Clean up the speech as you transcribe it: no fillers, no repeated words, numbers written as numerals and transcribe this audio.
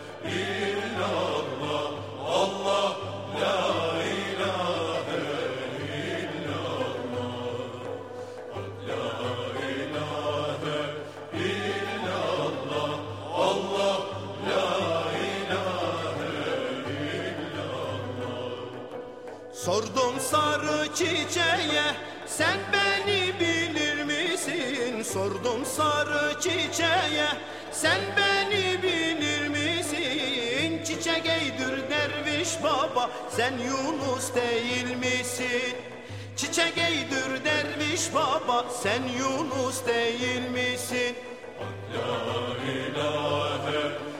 illallah. Allah la ilahe illallah. Hak la ilahe illallah. Allah la ilahe illallah. Sordum sarı çiçeğe, sen beni bilir misin? Sordum sarı çiçeğe, sen beni bilir misin? Çiçek eydir derviş baba, sen Yunus değil misin? Çiçek eydir derviş baba, sen Yunus değil misin? La ilahe